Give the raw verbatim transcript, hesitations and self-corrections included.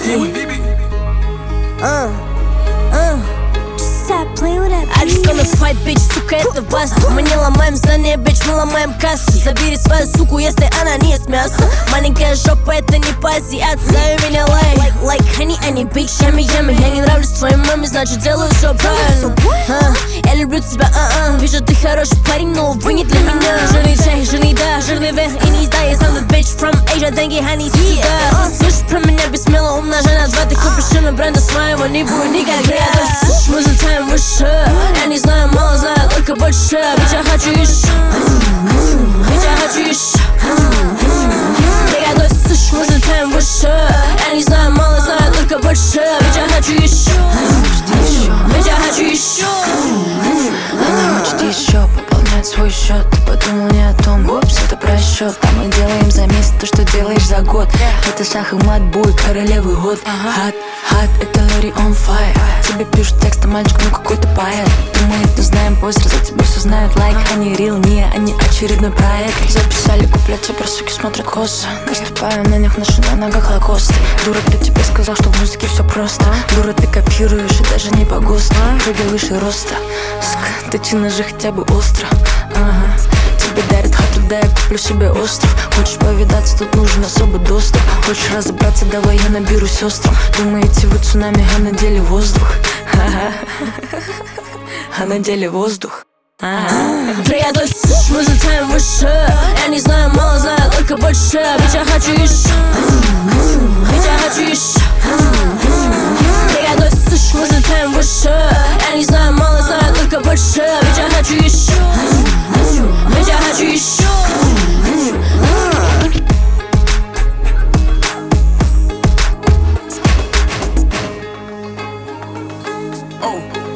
Uh, uh. I just gonna fight, bitch, сука, это вас. Мы не ломаем здание, bitch, мы ломаем кассу. Забери свою суку, если она не ест мясо. Маленькая жопа, это не по-азиатски. Зови меня like, like honey, они big yummy, yummy. Я не нравлюсь твоей маме, значит делаю все правильно. uh, Я люблю тебя, uh-uh. Вижу, ты хороший парень, но увы, не для меня. Жирный чай, жирный да, жирный вверх и не сдай. Я сам the bitch from Asia, деньги, honey, сюда. Слышишь про меня без смело, умножай на два. Ты купишь шины бренда своего, не будет никогда. Мы взлетаем выше. Я не знаю, мало знаю, только больше. Ведь я хочу еще. Ведь я хочу еще. Приготовься, слышь, мы взлетаем выше. Я не знаю, мало знаю, только больше. Ведь я хочу еще. Ведь я хочу еще. Она хочет еще пополнять свой счет. Ты подумал не о том, упс, это просчет. А мы делаем за месяц то, что делаешь за год. Это шах и мат, буй, королевый год. Хат, хат, это Лори on fire. Тебе пишут текст, а мальчик, ну какой-то поэт. Думает, не знаем позер, за тебя все знают. Лайк, они рил, не, они очередной проект. Записали куплеты, про суки смотрят косо. Наступаю на них, ношу на ногах лакосты. Дура, кто тебе сказал, что в музыке все просто? Дура, ты копируешь и даже не по ГОСТу. Прыгай выше роста. Ск, ты чина же хотя бы остро. Ага. Тебе дарят хату, да, я куплю себе остров. Хочешь повидаться, тут нужен особый доступ. Хочешь разобраться, давай я наберу сестрам. Думаете, вы цунами, а на деле воздух. А на деле воздух. Приготовься, мы взлетаем выше. Я не знаю, мало знаю, только больше. Ведь я хочу еще. Ведь я хочу еще. Приготовься, мы взлетаем выше. Я не знаю, мало знаю, только больше. Ведь я хочу еще. Ведь я хочу еще. Oh.